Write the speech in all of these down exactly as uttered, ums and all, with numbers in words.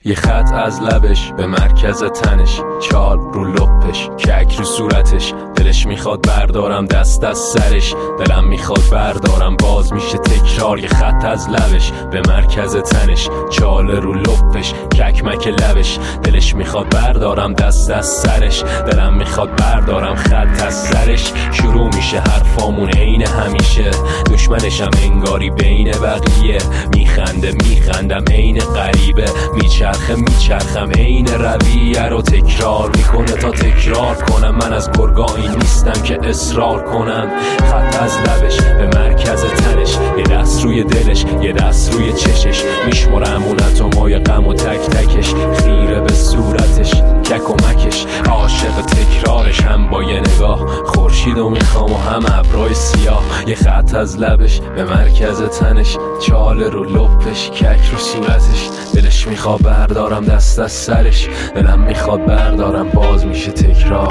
یه خط از لبش به مرکز تنش، چال رو لپش، کک رو صورتش. دلش میخواد بردارم دست از سرش، دلم میخواد بردارم باز میشه تکرار. یه خط از لبش به مرکز تنش، چال رو لپش، کک مک لبش. دلش میخواد بردارم دست از سرش، دلم میخواد بردارم خط از سرش. شروع میشه حرفامون عین همیشه، دشمنشم انگاری بین بقیه. میخنده میخندم عین غریبه، میچرخه میچرخم عین رویه رو تکرار میکنه تا تکرار کنم. من از گرگایی نیستم که اصرار کنم. خط از لبش به مرکز تنش، یه دست روی دلش یه دست روی چشش. میشمرم اون اتمای غم و تک تکش، خیره به صورتش کک و مکش. عاشق تکرارش، هم با یه نگاه خورشیدو میخوام و هم ابرای سیاه. یه خط از لبش به مرکز تنش، چال رو لپش، کک رو صورتش. دلش میخواد بردارم دست از سرش، دلم میخواد بردارم باز میشه تکرار.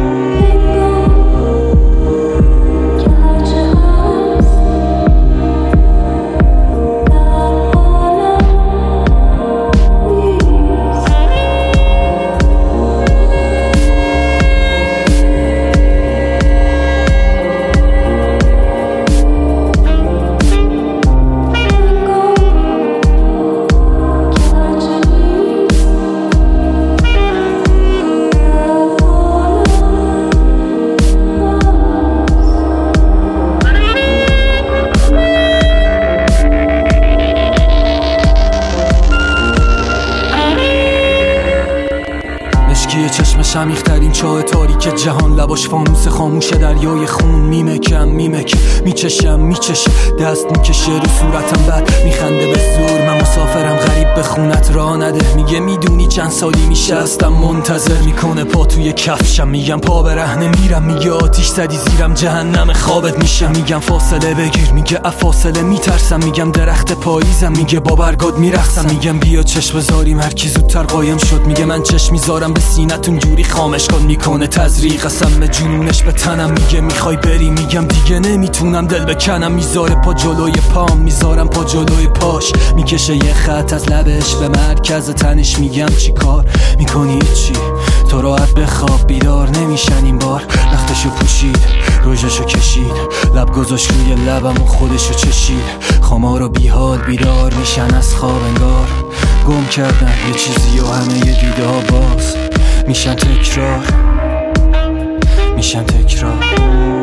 مشکی چشمش عمیق‌ترین چاه تاریک جهان، لباش فانوس خاموش دریای خون. میمکم میمک میچشم میچشه، دست میکشه رو صورتم بعد میخنده به زور. من مسافرم غریب به خونت راه نده، میگه میدونی چند سالی میشه هستم منتظر. میکنه پا توی کفشم، میگم پا برهنه میرم. میگه آتیش زدی زیرم جهنم خوابت میشم. میگم فاصله بگیر، میگه افاصله میترسم. میگم درخت پاییزم، میگه با برگات میرقصم. میگم بیا چشم بذاریم هر کی زودتر قایم شد. میگه من چشم میذارم به سینتون جوری خامش کن. میکنه تزریق قسم جنونش به تنم. میگه میخوای بری، میگم دیگه نمیتونم دل بکنم. میذاره پا جلوی پام، میذارم پا جلوی پاش. میکشه یه خط از لبش به مرکز تنش. میگم چی کار میکنی؟ چی؟ تو راحت بخواب، بیدار نمیشن این بار. لختشو پوشید، روژشو کشید، لب گذاشت روی لبم و خودشو چشید. خمار و بیحال بیدار میشن از خواب انگار. گم کردن یه چیزی و همه یه دیده ها باز میشن تکرار، میشن تکرار.